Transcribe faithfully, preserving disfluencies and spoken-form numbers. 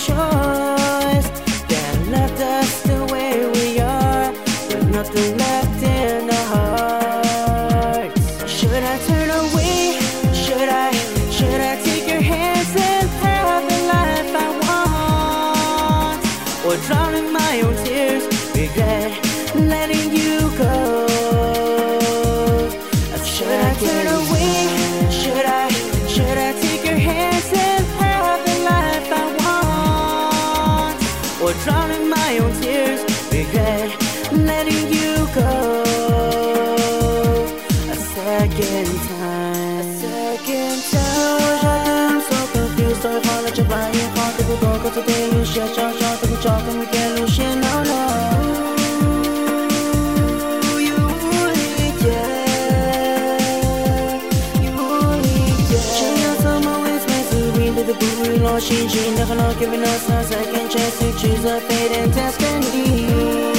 choice that left us the way we are, with nothing left in our hearts. Should I turn away? Should I? Should I take your hands and have the life I want? Or drown in my own tears, regret letting you go? Should I turn away? Should I? Should I take your hands and have the life I want? Or drown in my own tears, regret letting you go? A second time, a second time. I'm so confused， 所以花了这半夜话都不多，告诉电影写小小的不着，跟我电路线 no no。不日落，心情的很 low， giving us a second chance to choose a fate and destiny.